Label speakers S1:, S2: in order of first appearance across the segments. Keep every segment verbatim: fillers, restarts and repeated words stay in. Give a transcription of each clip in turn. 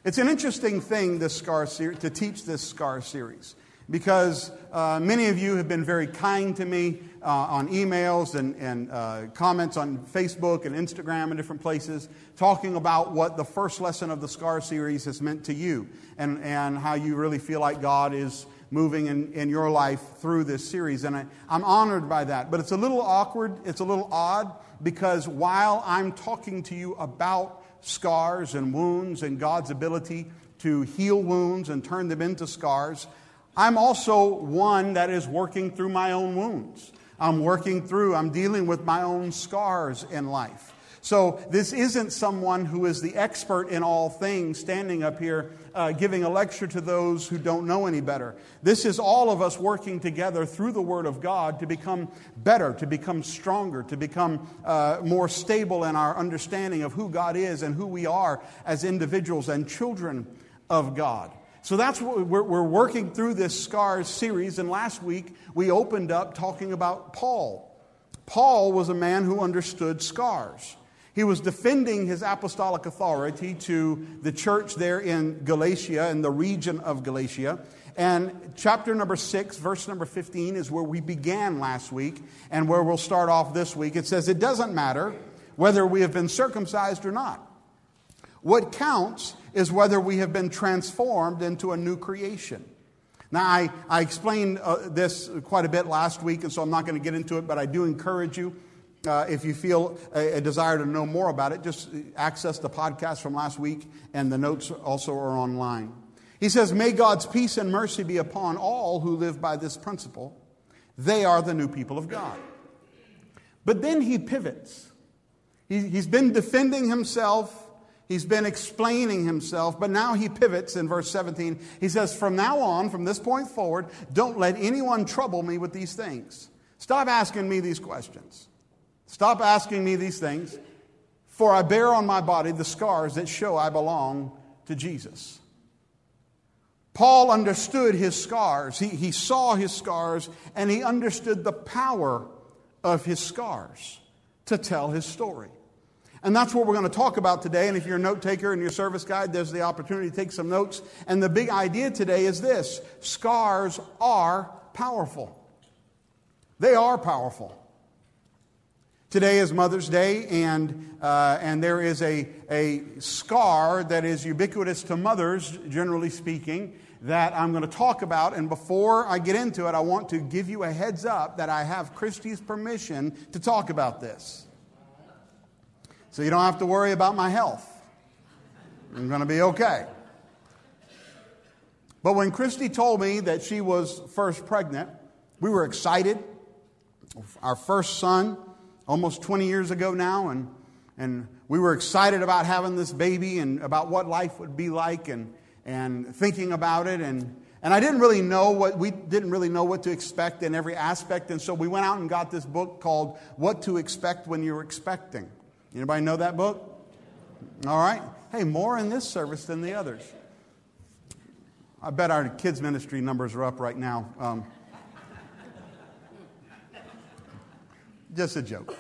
S1: It's an interesting thing, this scar series, to teach this scar series, because uh, many of you have been very kind to me uh, on emails and, and uh, comments on Facebook and Instagram and different places, talking about what the first lesson of the scar series has meant to you, and, and how you really feel like God is moving in, in your life through this series. And I, I'm honored by that. But it's a little awkward, it's a little odd, because while I'm talking to you about scars and wounds and God's ability to heal wounds and turn them into scars, I'm also one that is working through my own wounds. I'm working through, I'm dealing with my own scars in life. So this isn't someone who is the expert in all things standing up here uh, giving a lecture to those who don't know any better. This is all of us working together through the Word of God to become better, to become stronger, to become uh, more stable in our understanding of who God is and who we are as individuals and children of God. So that's what we're, we're working through this Scars series. And last week we opened up talking about Paul. Paul was a man who understood scars. He was defending his apostolic authority to the church there in Galatia, in the region of Galatia. And chapter number six, verse number fifteen is where we began last week and where we'll start off this week. It says, "It doesn't matter whether we have been circumcised or not. What counts is whether we have been transformed into a new creation." Now, I, I explained uh, this quite a bit last week, and so I'm not going to get into it, but I do encourage you, uh, if you feel a, a desire to know more about it, just access the podcast from last week, and the notes also are online. He says, "May God's peace and mercy be upon all who live by this principle. They are the new people of God." But then he pivots. He, he's been defending himself. He's been explaining himself, but now he pivots in verse seventeen. He says, "From now on, from this point forward, don't let anyone trouble me with these things." Stop asking me these questions. Stop asking me these things, for I bear on my body the scars that show I belong to Jesus. Paul understood his scars. He, he saw his scars, and he understood the power of his scars to tell his story. And that's what we're going to talk about today. And if you're a note taker in your service guide, there's the opportunity to take some notes. And the big idea today is this: scars are powerful. They are powerful. Today is Mother's Day, and uh, and there is a, a scar that is ubiquitous to mothers, generally speaking, that I'm going to talk about. And before I get into it, I want to give you a heads up that I have Christy's permission to talk about this. So you don't have to worry about my health. I'm going to be okay. But when Christy told me that she was first pregnant, we were excited. Our first son, almost twenty years ago now, and and we were excited about having this baby and about what life would be like, and and thinking about it, and and I didn't really know what we didn't really know what to expect in every aspect, and so we went out and got this book called "What to Expect When You're Expecting." Anybody know that book? All right. Hey, more in this service than the others. I bet our kids' ministry numbers are up right now. Um, just a joke.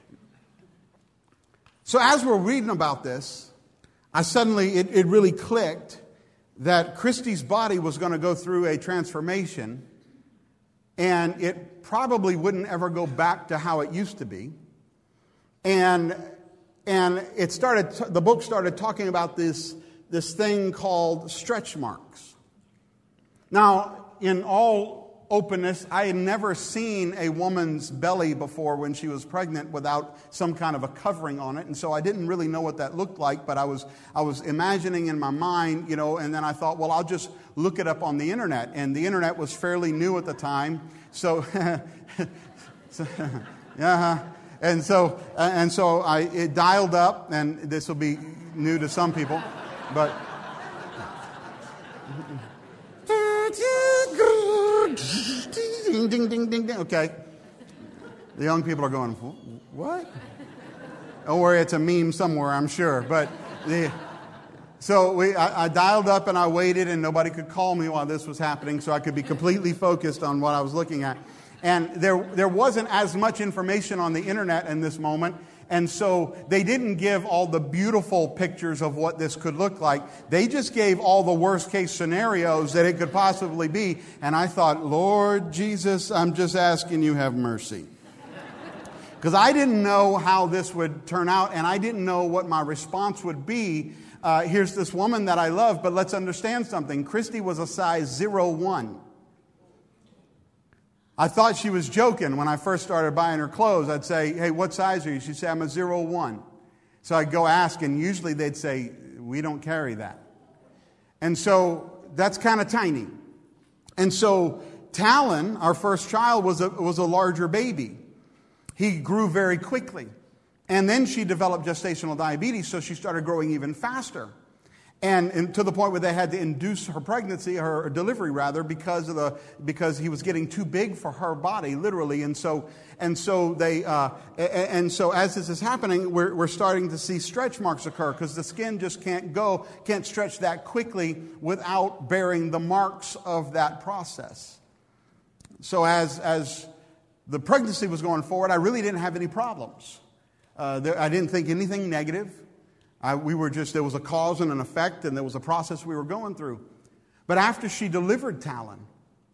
S1: So as we're reading about this, I suddenly, it, it really clicked that Christy's body was going to go through a transformation, and it probably wouldn't ever go back to how it used to be. And And it started. The book started talking about this, this thing called stretch marks. Now, in all openness, I had never seen a woman's belly before when she was pregnant without some kind of a covering on it, and so I didn't really know what that looked like. But I was I was imagining in my mind, you know, and then I thought, well, I'll just look it up on the internet. And the internet was fairly new at the time, so, so yeah. And so, and so I it dialed up, and this will be new to some people, but ding, ding, ding, ding, ding. Okay, the young people are going, what? Don't worry, it's a meme somewhere, I'm sure. But the so we I, I dialed up and I waited, and nobody could call me while this was happening, so I could be completely focused on what I was looking at. And there there wasn't as much information on the internet in this moment. And so they didn't give all the beautiful pictures of what this could look like. They just gave all the worst case scenarios that it could possibly be. And I thought, Lord Jesus, I'm just asking you have mercy. Because I didn't know how this would turn out, and I didn't know what my response would be. Uh, here's this woman that I love, but let's understand something. Christy was a size zero one. I thought she was joking when I first started buying her clothes. I'd say, hey, what size are you? She'd say, I'm a zero one. So I'd go ask, and usually they'd say, we don't carry that. And so that's kind of tiny. And so Talon, our first child, was a, was a larger baby. He grew very quickly. And then she developed gestational diabetes, so she started growing even faster. And, and to the point where they had to induce her pregnancy, her delivery rather, because of the because he was getting too big for her body, literally. And so and so they uh, and so as this is happening, we're we're starting to see stretch marks occur because the skin just can't go, can't stretch that quickly without bearing the marks of that process. So as as the pregnancy was going forward, I really didn't have any problems. Uh, there, I didn't think anything negative. I, we were just, there was a cause and an effect, and there was a process we were going through. But after she delivered Talon,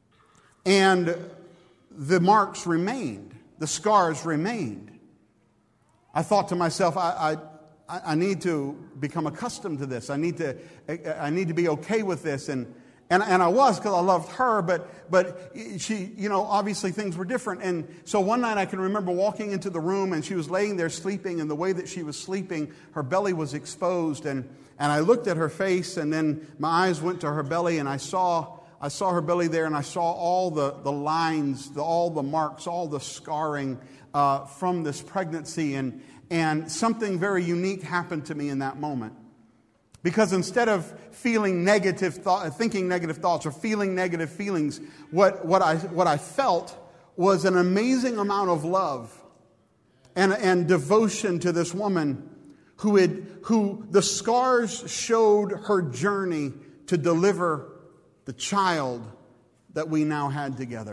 S1: and the marks remained, the scars remained, I thought to myself, I, I, I need to become accustomed to this. I need to, I need to be okay with this. And And, and I was, because I loved her, but but she, you know, obviously things were different. And so one night I can remember walking into the room, and she was laying there sleeping, and the way that she was sleeping, her belly was exposed. And, and I looked at her face, and then my eyes went to her belly, and I saw I saw her belly there, and I saw all the, the lines, the, all the marks, all the scarring uh, from this pregnancy. And, and something very unique happened to me in that moment. Because instead of feeling negative thought, thinking negative thoughts or feeling negative feelings, what, what I what I felt was an amazing amount of love and, and devotion to this woman who had who the scars showed her journey to deliver the child that we now had together.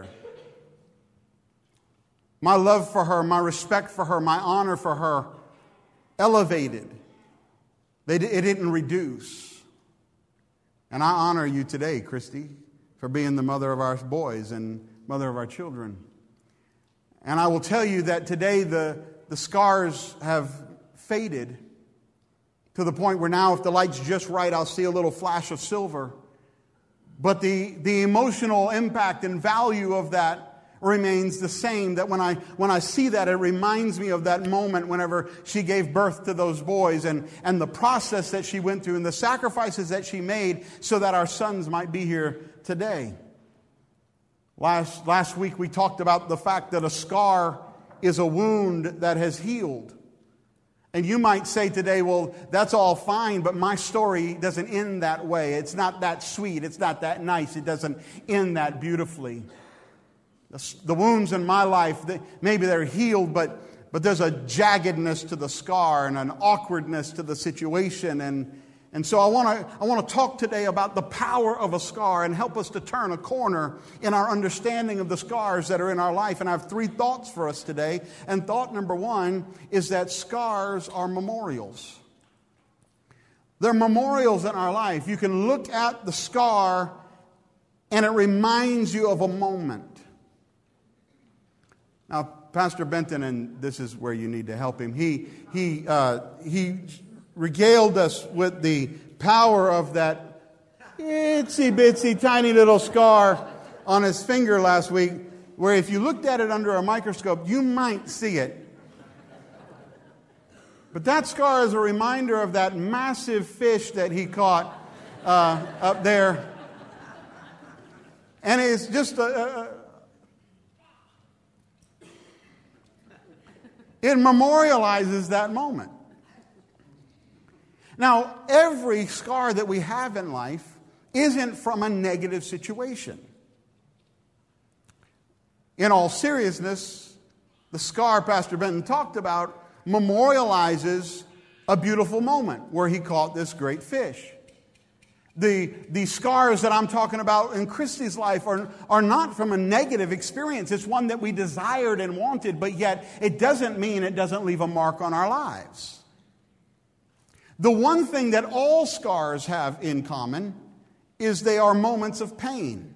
S1: My love for her, my respect for her, my honor for her elevated. They, it didn't reduce. And I honor you today, Christy, for being the mother of our boys and mother of our children. And I will tell you that today the, the scars have faded to the point where now if the light's just right, I'll see a little flash of silver. But the, the emotional impact and value of that remains the same. That when I when I see that, it reminds me of that moment whenever she gave birth to those boys and, and the process that she went through and the sacrifices that she made so that our sons might be here today. Last, last week we talked about the fact that a scar is a wound that has healed. And you might say today, well, that's all fine, but my story doesn't end that way. It's not that sweet. It's not that nice. It doesn't end that beautifully. The wounds in my life, they, maybe they're healed, but, but there's a jaggedness to the scar and an awkwardness to the situation. And, and so I want to I want to talk today about the power of a scar and help us to turn a corner in our understanding of the scars that are in our life. And I have three thoughts for us today. And thought number one is that scars are memorials. They're memorials in our life. You can look at the scar and it reminds you of a moment. Now, Pastor Benton, and this is where you need to help him, he he uh, he regaled us with the power of that itsy bitsy tiny little scar on his finger last week, where if you looked at it under a microscope, you might see it. But that scar is a reminder of that massive fish that he caught uh, up there. And it's just a... a It memorializes that moment. Now, every scar that we have in life isn't from a negative situation. In all seriousness, the scar Pastor Benton talked about memorializes a beautiful moment where he caught this great fish. The, the scars that I'm talking about in Christy's life are, are not from a negative experience. It's one that we desired and wanted, but yet it doesn't mean it doesn't leave a mark on our lives. The one thing that all scars have in common is they are moments of pain.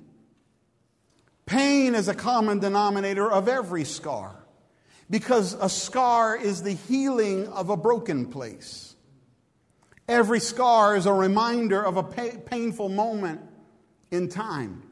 S1: Pain is a common denominator of every scar, because a scar is the healing of a broken place. Every scar is a reminder of a pa- painful moment in time.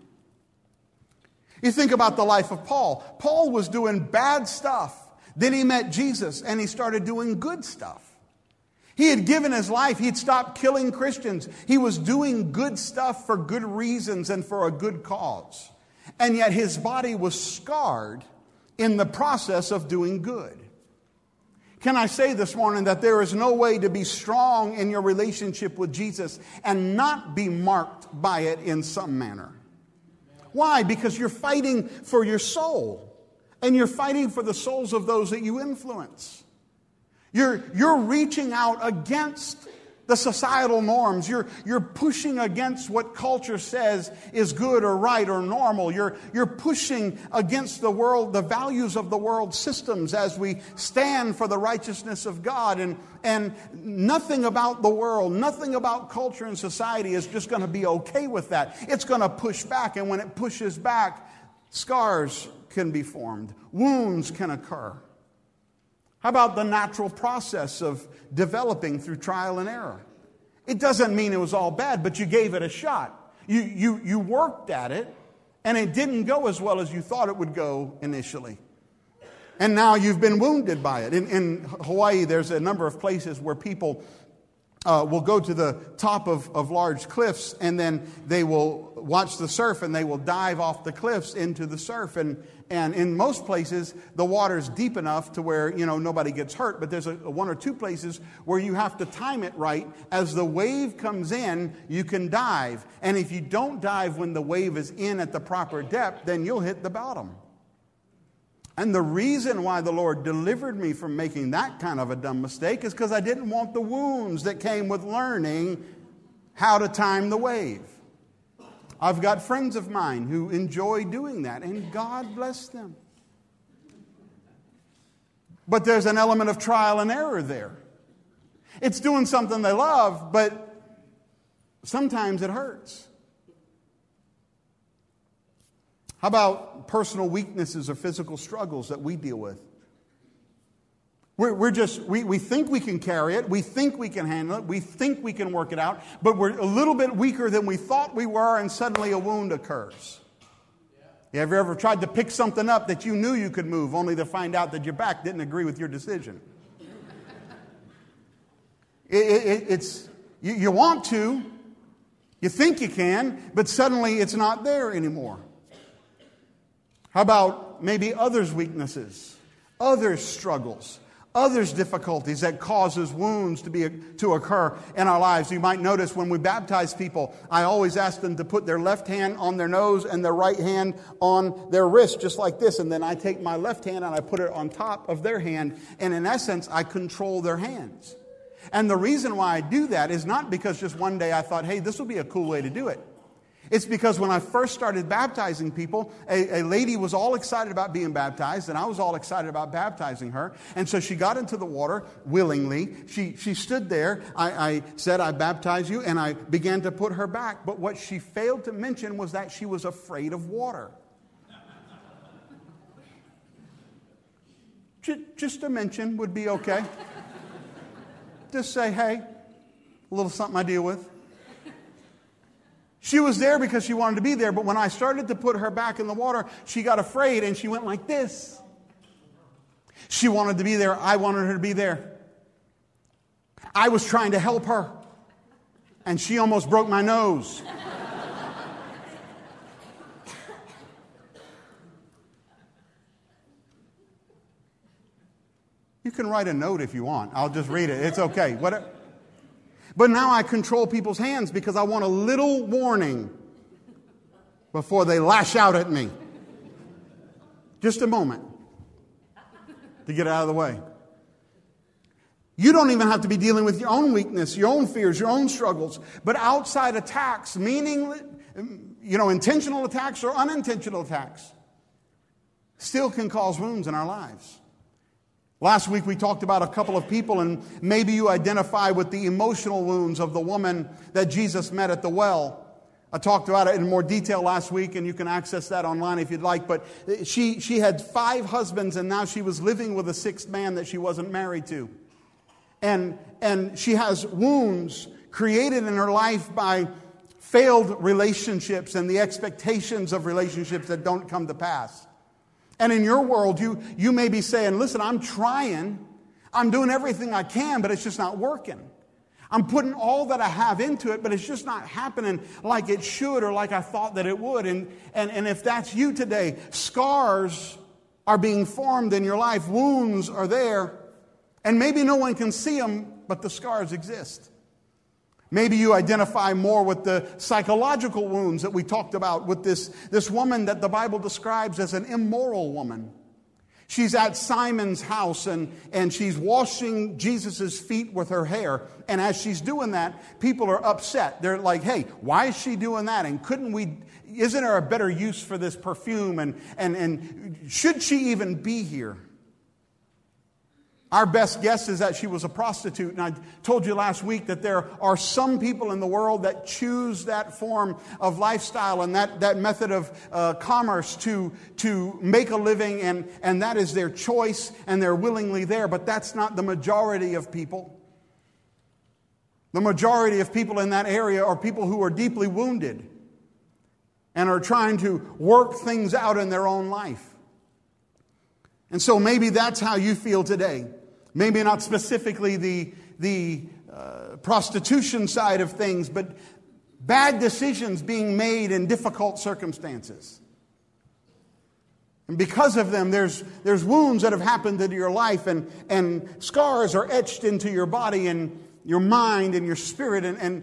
S1: You think about the life of Paul. Paul was doing bad stuff. Then he met Jesus and he started doing good stuff. He had given his life. He'd stopped killing Christians. He was doing good stuff for good reasons and for a good cause. And yet his body was scarred in the process of doing good. Can I say this morning that there is no way to be strong in your relationship with Jesus and not be marked by it in some manner? Why? Because you're fighting for your soul. And you're fighting for the souls of those that you influence. You're, you're reaching out against the societal norms. You're, you're pushing against what culture says is good or right or normal. You're, you're pushing against the world, the values of the world systems as we stand for the righteousness of God. And, and nothing about the world, nothing about culture and society is just going to be okay with that. It's going to push back. And when it pushes back, scars can be formed. Wounds can occur. How about the natural process of developing through trial and error? It doesn't mean it was all bad, but you gave it a shot. You, you, you worked at it, and it didn't go as well as you thought it would go initially. And now you've been wounded by it. In, in Hawaii, there's a number of places where people uh, will go to the top of, of large cliffs, and then they will watch the surf, and they will dive off the cliffs into the surf. And And in most places, the water's deep enough to where, you know, nobody gets hurt. But there's a, a one or two places where you have to time it right. As the wave comes in, you can dive. And if you don't dive when the wave is in at the proper depth, then you'll hit the bottom. And the reason why the Lord delivered me from making that kind of a dumb mistake is because I didn't want the wounds that came with learning how to time the wave. I've got friends of mine who enjoy doing that, and God bless them. But there's an element of trial and error there. It's doing something they love, but sometimes it hurts. How about personal weaknesses or physical struggles that we deal with? We're, we're just, we, we think we can carry it. We think we can handle it. We think we can work it out. But we're a little bit weaker than we thought we were, and suddenly a wound occurs. Yeah. Have you ever tried to pick something up that you knew you could move, only to find out that your back didn't agree with your decision? it, it, it's you, you want to, you think you can, but suddenly it's not there anymore. How about maybe others' weaknesses, others' struggles, others' difficulties that causes wounds to be to occur in our lives? You might notice when we baptize people, I always ask them to put their left hand on their nose and their right hand on their wrist, just like this. And then I take my left hand and I put it on top of their hand. And in essence, I control their hands. And the reason why I do that is not because just one day I thought, hey, this will be a cool way to do it. It's because when I first started baptizing people, a, a lady was all excited about being baptized, and I was all excited about baptizing her. And so she got into the water willingly. She, she stood there. I, I said, I baptize you, and I began to put her back. But what she failed to mention was that she was afraid of water. Just a mention would be okay. Just say, hey, a little something I deal with. She was there because she wanted to be there, but when I started to put her back in the water, she got afraid and she went like this. She wanted to be there. I wanted her to be there. I was trying to help her, and she almost broke my nose. You can write a note if you want. I'll just read it. It's okay. Whatever. But now I control people's hands because I want a little warning before they lash out at me. Just a moment to get out of the way. You don't even have to be dealing with your own weakness, your own fears, your own struggles. But outside attacks, meaning, you know, intentional attacks or unintentional attacks, still can cause wounds in our lives. Last week we talked about a couple of people, and maybe you identify with the emotional wounds of the woman that Jesus met at the well. I talked about it in more detail last week, and you can access that online if you'd like. But she, she had five husbands, and now she was living with a sixth man that she wasn't married to. And, and she has wounds created in her life by failed relationships and the expectations of relationships that don't come to pass. And in your world, you, you may be saying, listen, I'm trying, I'm doing everything I can, but it's just not working. I'm putting all that I have into it, but it's just not happening like it should or like I thought that it would. And, and, and if that's you today, scars are being formed in your life. Wounds are there. And maybe no one can see them, but the scars exist. Maybe you identify more with the psychological wounds that we talked about with this, this woman that the Bible describes as an immoral woman. She's at Simon's house and, and she's washing Jesus' feet with her hair. And as she's doing that, people are upset. They're like, hey, why is she doing that? And couldn't we, isn't there a better use for this perfume? And, and, and should she even be here? Our best guess is that she was a prostitute. And I told you last week that there are some people in the world that choose that form of lifestyle and that, that method of uh, commerce to, to make a living. And, and that is their choice and they're willingly there. But that's not the majority of people. The majority of people in that area are people who are deeply wounded and are trying to work things out in their own life. And so maybe that's how you feel today. Maybe not specifically the, the uh, prostitution side of things, but bad decisions being made in difficult circumstances. And because of them, there's, there's wounds that have happened into your life, and, and scars are etched into your body and your mind and your spirit. And, and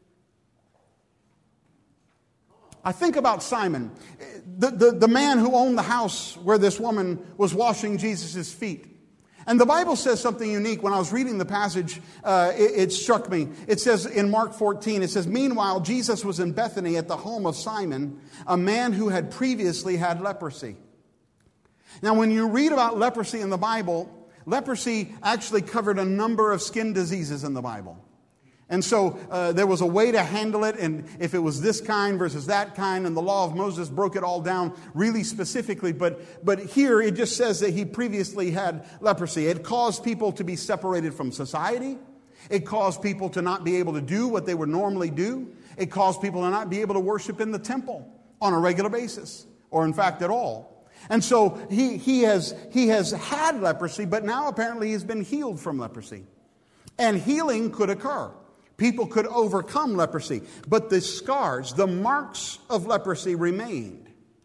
S1: I think about Simon, the, the, the man who owned the house where this woman was washing Jesus' feet. And the Bible says something unique. When I was reading the passage, uh, it, it struck me. It says in Mark fourteen, it says, meanwhile, Jesus was in Bethany at the home of Simon, a man who had previously had leprosy. Now, when you read about leprosy in the Bible, leprosy actually covered a number of skin diseases in the Bible. And so uh, there was a way to handle it, and if it was this kind versus that kind, and the law of Moses broke it all down really specifically. But, but here it just says that he previously had leprosy. It caused people to be separated from society. It caused people to not be able to do what they would normally do. It caused people to not be able to worship in the temple on a regular basis, or in fact at all. And so he, he, has, he has had leprosy, but now apparently he's been healed from leprosy. And healing could occur. People could overcome leprosy, but the scars, the marks of leprosy remained.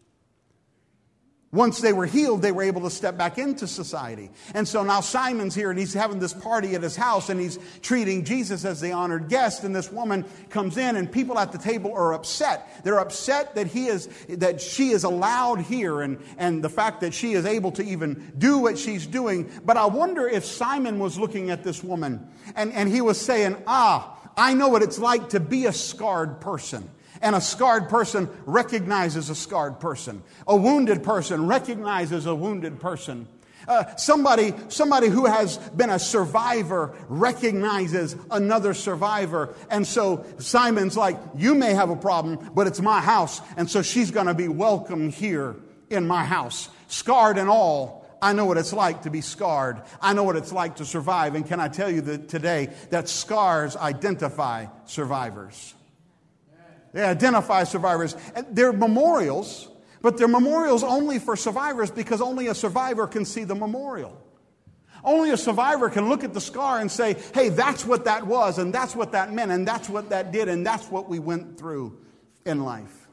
S1: Once they were healed, they were able to step back into society. And so now Simon's here and he's having this party at his house and he's treating Jesus as the honored guest. And this woman comes in and people at the table are upset. They're upset that he is, that she is allowed here and, and the fact that she is able to even do what she's doing. But I wonder if Simon was looking at this woman and, and he was saying, ah, I know what it's like to be a scarred person. And a scarred person recognizes a scarred person. A wounded person recognizes a wounded person. Uh, somebody, somebody who has been a survivor recognizes another survivor. And so Simon's like, you may have a problem, but it's my house. And so she's going to be welcome here in my house. Scarred and all. I know what it's like to be scarred. I know what it's like to survive. And can I tell you that today that scars identify survivors? They identify survivors. And they're memorials, but they're memorials only for survivors because only a survivor can see the memorial. Only a survivor can look at the scar and say, hey, that's what that was, and that's what that meant, and that's what that did, and that's what we went through in life.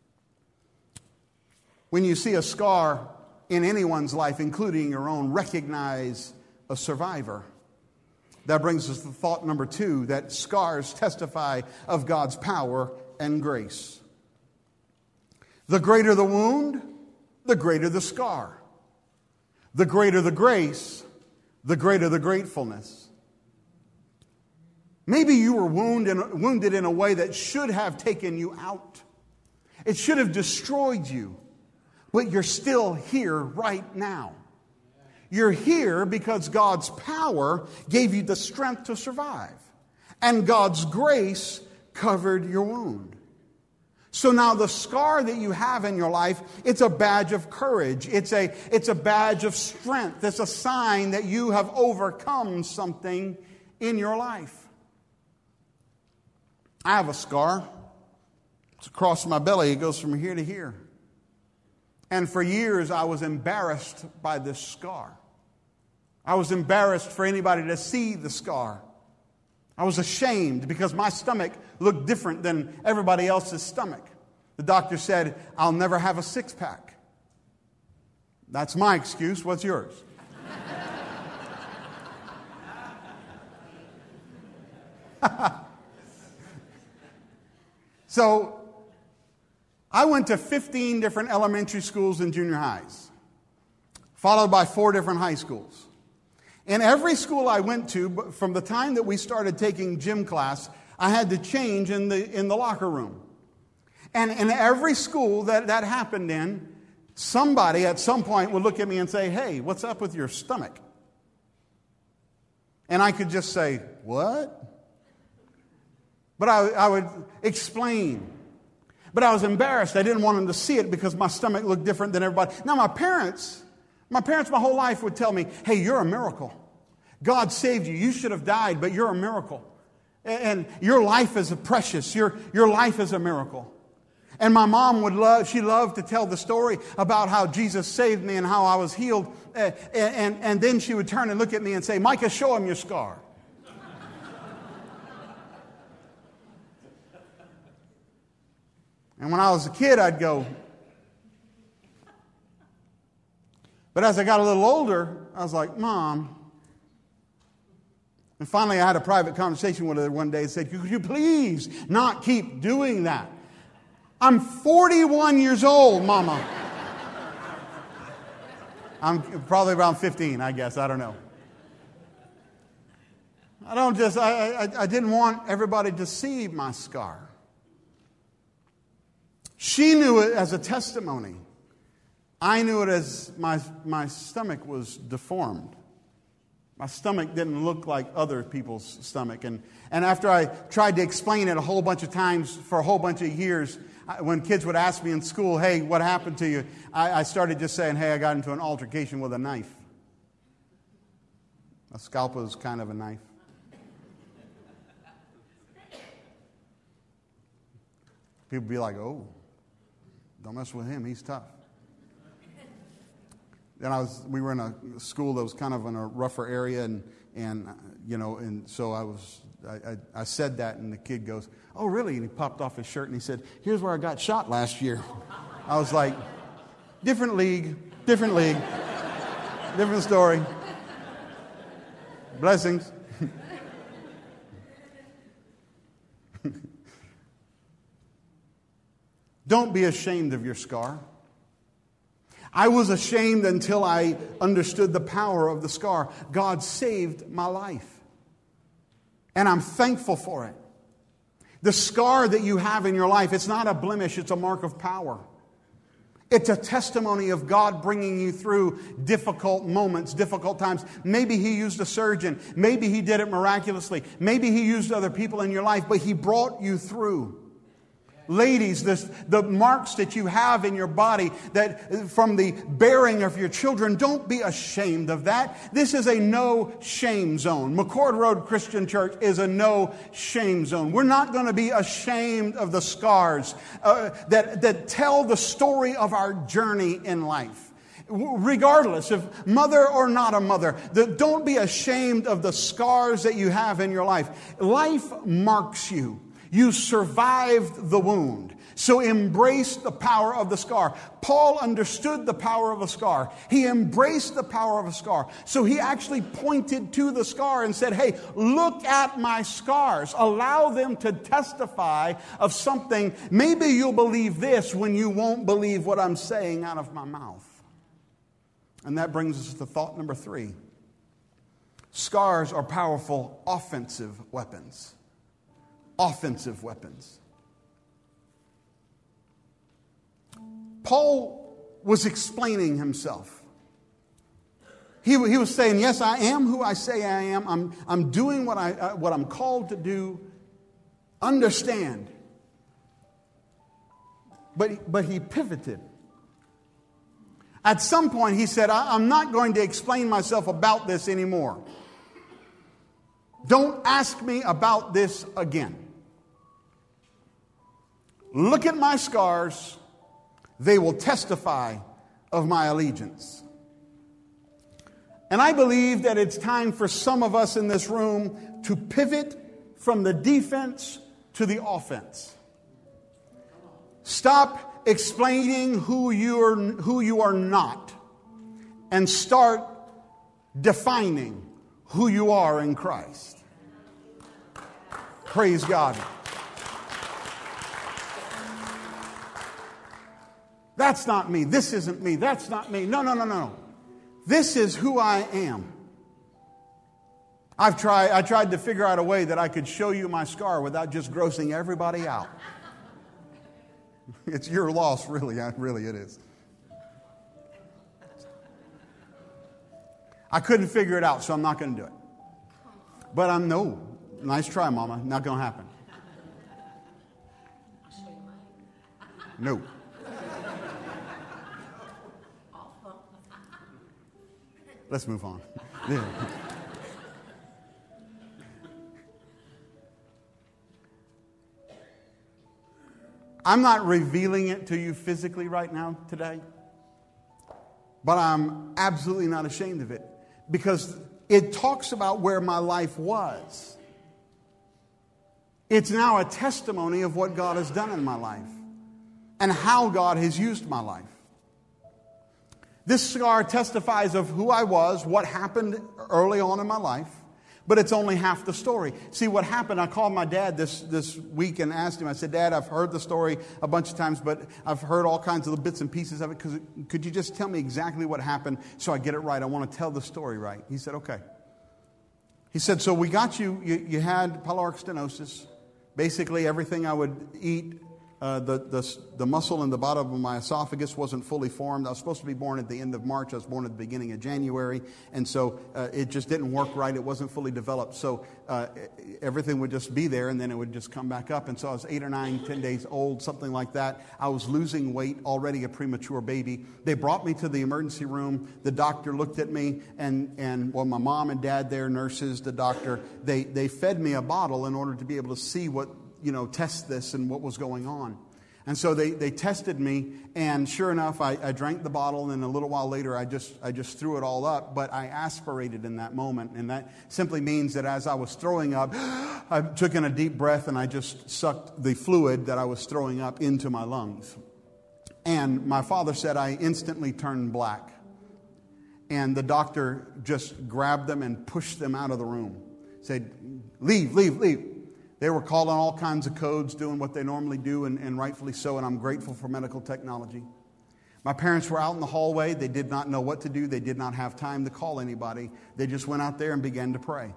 S1: When you see a scar in anyone's life, including your own, recognize a survivor. That brings us to thought number two, that scars testify of God's power and grace. The greater the wound, the greater the scar. The greater the grace, the greater the gratefulness. Maybe you were wounded, wounded in a way that should have taken you out. It should have destroyed you. But you're still here right now. You're here because God's power gave you the strength to survive. And God's grace covered your wound. So now the scar that you have in your life, it's a badge of courage. It's a, it's a badge of strength. It's a sign that you have overcome something in your life. I have a scar. It's across my belly. It goes from here to here. And for years I was embarrassed by this scar. I was embarrassed for anybody to see the scar. I was ashamed because my stomach looked different than everybody else's stomach. The doctor said, I'll never have a six-pack. That's my excuse. What's yours? So, I went to fifteen different elementary schools and junior highs, followed by four different high schools. In every school I went to, from the time that we started taking gym class, I had to change in the in the locker room. And in every school that that happened in, somebody at some point would look at me and say, hey, what's up with your stomach? And I could just say, what? But I, I would explain. But I was embarrassed. I didn't want them to see it because my stomach looked different than everybody. Now my parents, my parents my whole life would tell me, hey, you're a miracle. God saved you. You should have died, but you're a miracle. And your life is precious. Your, your life is a miracle. And my mom would love, she loved to tell the story about how Jesus saved me and how I was healed. And, and, and then she would turn and look at me and say, Micah, show him your scar. And when I was a kid, I'd go. But as I got a little older, I was like, Mom. And finally, I had a private conversation with her one day and said, could you please not keep doing that? I'm forty-one years old, Mama. I'm probably around fifteen, I guess. I don't know. I don't just, I, I, I didn't want everybody to see my scar. She knew it as a testimony. I knew it as my, my stomach was deformed. My stomach didn't look like other people's stomach. And, and after I tried to explain it a whole bunch of times for a whole bunch of years, I, when kids would ask me in school, hey, what happened to you? I, I started just saying, hey, I got into an altercation with a knife. A scalpel is kind of a knife. People would be like, oh. Don't mess with him. He's tough. Then I was. We were in a school that was kind of in a rougher area, and and you know, and so I was. I, I, I said that, and the kid goes, "Oh, really?" And he popped off his shirt and he said, "Here's where I got shot last year." I was like, "Different league, different league, different story." Blessings. Don't be ashamed of your scar. I was ashamed until I understood the power of the scar. God saved my life. And I'm thankful for it. The scar that you have in your life, it's not a blemish, it's a mark of power. It's a testimony of God bringing you through difficult moments, difficult times. Maybe He used a surgeon. Maybe He did it miraculously. Maybe He used other people in your life, but He brought you through. Ladies, this, the marks that you have in your body that from the bearing of your children, don't be ashamed of that. This is a no-shame zone. McCord Road Christian Church is a no-shame zone. We're not going to be ashamed of the scars uh, that, that tell the story of our journey in life. Regardless of mother or not a mother, the, don't be ashamed of the scars that you have in your life. Life marks you. You survived the wound. So embrace the power of the scar. Paul understood the power of a scar. He embraced the power of a scar. So he actually pointed to the scar and said, hey, look at my scars. Allow them to testify of something. Maybe you'll believe this when you won't believe what I'm saying out of my mouth. And that brings us to thought number three. Scars are powerful offensive weapons. offensive weapons. Paul was explaining himself. He, he was saying, yes, I am who I say I am. I'm, I'm doing what, I, uh, what I'm called to do. Understand. But, but he pivoted. At some point, he said, I, I'm not going to explain myself about this anymore. Don't ask me about this again. Look at my scars. They will testify of my allegiance. And I believe that it's time for some of us in this room to pivot from the defense to the offense. Stop explaining who you're, who you are not, and start defining who you are in Christ. Praise God. That's not me. This isn't me. That's not me. No, no, no, no. This is who I am. I've tried, I tried to figure out a way that I could show you my scar without just grossing everybody out. It's your loss, really. Really, it is. I couldn't figure it out, so I'm not going to do it. But I'm no. Nice try, Mama. Not going to happen. No. Let's move on. Yeah. I'm not revealing it to you physically right now today, but I'm absolutely not ashamed of it because it talks about where my life was. It's now a testimony of what God has done in my life and how God has used my life. This scar testifies of who I was, what happened early on in my life, but it's only half the story. See, what happened, I called my dad this, this week and asked him, I said, Dad, I've heard the story a bunch of times, but I've heard all kinds of little bits and pieces of it. Cause could you just tell me exactly what happened so I get it right? I want to tell the story right. He said, okay. He said, so we got you, you, you had pyloric stenosis. Basically, everything I would eat, Uh, the, the the muscle in the bottom of my esophagus wasn't fully formed. I was supposed to be born at the end of March. I was born at the beginning of January. And so uh, it just didn't work right. It wasn't fully developed. So uh, everything would just be there and then it would just come back up. And so I was eight or nine, ten days old, something like that. I was losing weight, already a premature baby. They brought me to the emergency room. The doctor looked at me and, and well, my mom and dad there, nurses, the doctor, they, they fed me a bottle in order to be able to see what, you know, test this and what was going on. And so they, they tested me, and sure enough, I, I drank the bottle, and a little while later, I just I just threw it all up, but I aspirated in that moment, and that simply means that as I was throwing up, I took in a deep breath, and I just sucked the fluid that I was throwing up into my lungs. And my father said I instantly turned black, and the doctor just grabbed them and pushed them out of the room, said, leave, leave, leave. They were calling all kinds of codes, doing what they normally do, and, and rightfully so, and I'm grateful for medical technology. My parents were out in the hallway. They did not know what to do. They did not have time to call anybody. They just went out there and began to pray.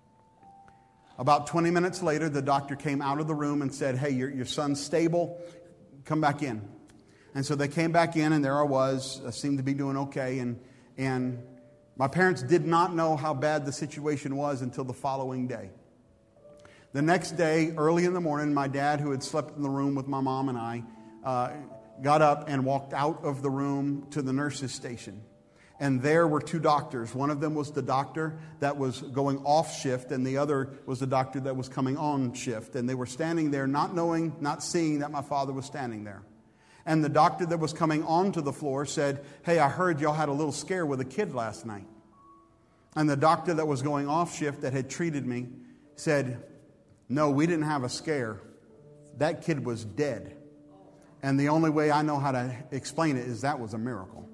S1: About twenty minutes later, the doctor came out of the room and said, hey, your, your son's stable. Come back in. And so they came back in, and there I was. I seemed to be doing okay, and, and my parents did not know how bad the situation was until the following day. The next day, early in the morning, my dad, who had slept in the room with my mom and I, uh, got up and walked out of the room to the nurse's station. And there were two doctors. One of them was the doctor that was going off shift, and the other was the doctor that was coming on shift. And they were standing there not knowing, not seeing that my father was standing there. And the doctor that was coming onto the floor said, hey, I heard y'all had a little scare with a kid last night. And the doctor that was going off shift that had treated me said, no, we didn't have a scare. That kid was dead. And the only way I know how to explain it is that was a miracle.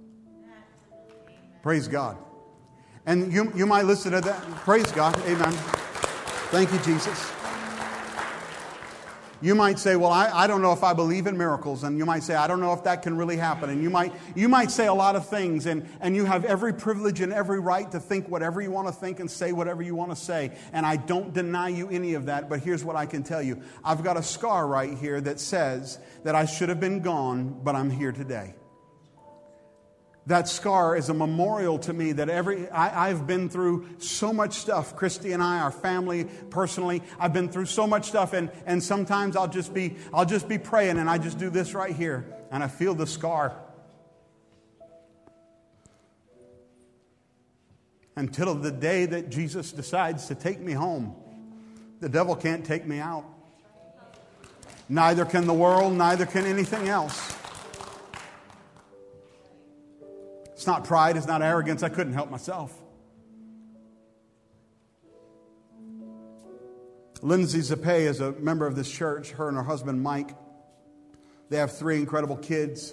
S1: Praise God. And you, you might listen to that. Praise God. Amen. Thank you, Jesus. You might say, well, I, I don't know if I believe in miracles. And you might say, I don't know if that can really happen. And you might you might say a lot of things. And, and you have every privilege and every right to think whatever you want to think and say whatever you want to say. And I don't deny you any of that. But here's what I can tell you. I've got a scar right here that says that I should have been gone, but I'm here today. That scar is a memorial to me that every I, I've been through so much stuff. Christy and I, our family, personally, I've been through so much stuff, and, and sometimes I'll just be I'll just be praying, and I just do this right here, and I feel the scar. Until the day that Jesus decides to take me home. The devil can't take me out. Neither can the world, neither can anything else. It's not pride, it's not arrogance. I couldn't help myself. Lindsay Zapay is a member of this church, her and her husband Mike. They have three incredible kids.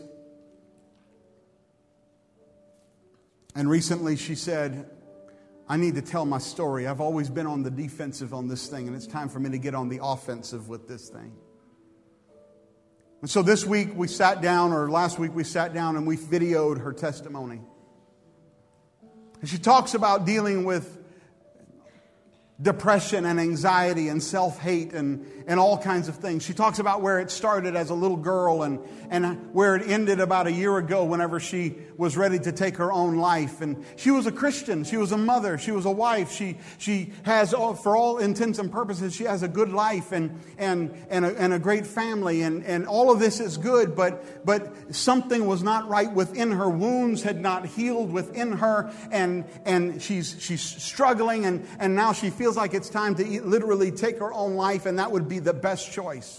S1: And recently she said, I need to tell my story. I've always been on the defensive on this thing, and it's time for me to get on the offensive with this thing. And so this week we sat down, or last week we sat down and we videoed her testimony. And she talks about dealing with depression and anxiety and self-hate and, and all kinds of things. She talks about where it started as a little girl and, and where it ended about a year ago whenever she was ready to take her own life. And she was a Christian. She was a mother. She was a wife. She she has, for all intents and purposes, she has a good life and and and a, and a great family. And, and all of this is good, but but something was not right within her. Wounds had not healed within her, and and she's she's struggling, and, and now she feels feels like it's time to eat, literally take her own life, and that would be the best choice.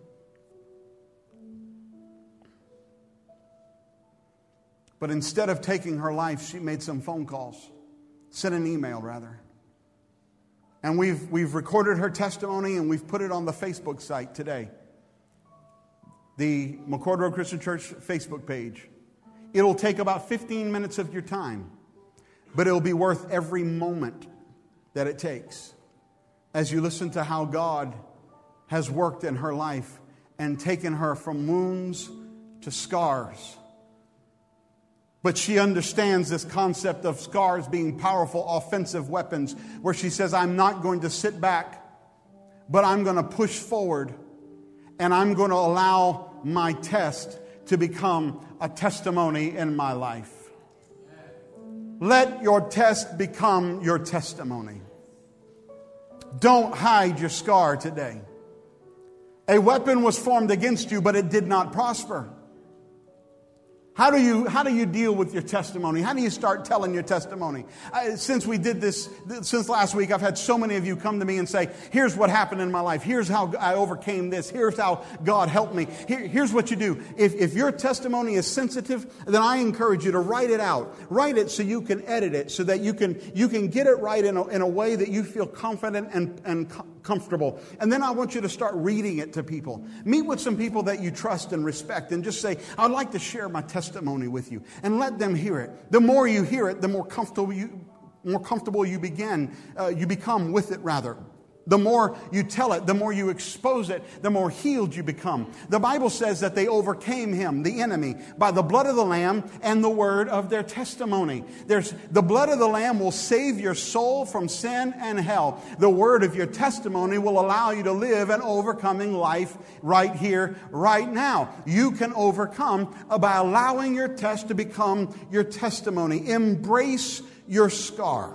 S1: But instead of taking her life, she made some phone calls, sent an email rather. And we've we've recorded her testimony and we've put it on the Facebook site today. The McCord Road Christian Church Facebook page. It'll take about fifteen minutes of your time, but it'll be worth every moment that it takes as you listen to how God has worked in her life and taken her from wounds to scars. But she understands this concept of scars being powerful offensive weapons, where she says, I'm not going to sit back, but I'm going to push forward, and I'm going to allow my test to become a testimony in my life. Let your test become your testimony. Don't hide your scar today. A weapon was formed against you, but it did not prosper. How do you how do you deal with your testimony? How do you start telling your testimony? I, since we did this, since last week, I've had so many of you come to me and say, here's what happened in my life. Here's how I overcame this. Here's how God helped me. Here, here's what you do. If, if your testimony is sensitive, then I encourage you to write it out. Write it so you can edit it, so that you can you can get it right in a, in a way that you feel confident and, and comfortable. And then I want you to start reading it to people. Meet with some people that you trust and respect and just say, I'd like to share my testimony with you, and let them hear it. The more you hear it, the more comfortable you, more comfortable you begin, uh, you become with it rather. The more you tell it, the more you expose it, the more healed you become. The Bible says that they overcame him, the enemy, by the blood of the Lamb and the word of their testimony. There's the blood of the Lamb will save your soul from sin and hell. The word of your testimony will allow you to live an overcoming life right here, right now. You can overcome by allowing your test to become your testimony. Embrace your scar.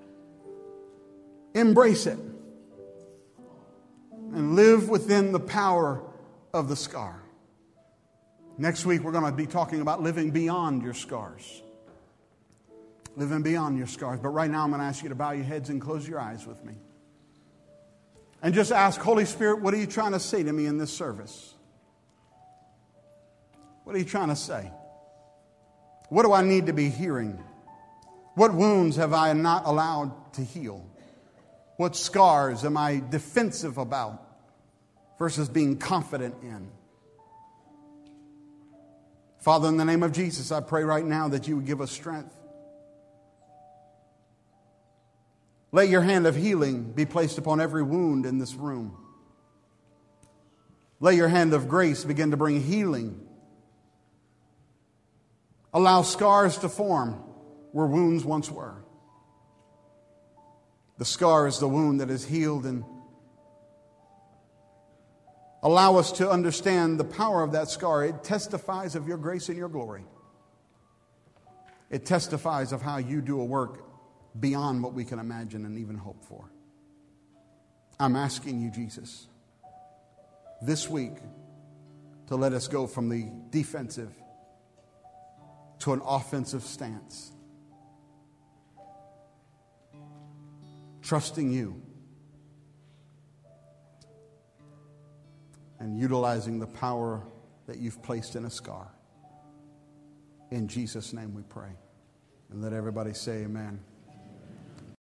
S1: Embrace it. And live within the power of the scar. Next week, we're going to be talking about living beyond your scars. Living beyond your scars. But right now, I'm going to ask you to bow your heads and close your eyes with me. And just ask, Holy Spirit, what are you trying to say to me in this service? What are you trying to say? What do I need to be hearing? What wounds have I not allowed to heal? What scars am I defensive about versus being confident in? Father, in the name of Jesus, I pray right now that you would give us strength. Let your hand of healing be placed upon every wound in this room. Lay your hand of grace begin to bring healing. Allow scars to form where wounds once were. The scar is the wound that is healed, and allow us to understand the power of that scar. It testifies of your grace and your glory. It testifies of how you do a work beyond what we can imagine and even hope for. I'm asking you, Jesus, this week to let us go from the defensive to an offensive stance. Trusting you and utilizing the power that you've placed in a scar. In Jesus' name we pray. And let everybody say amen.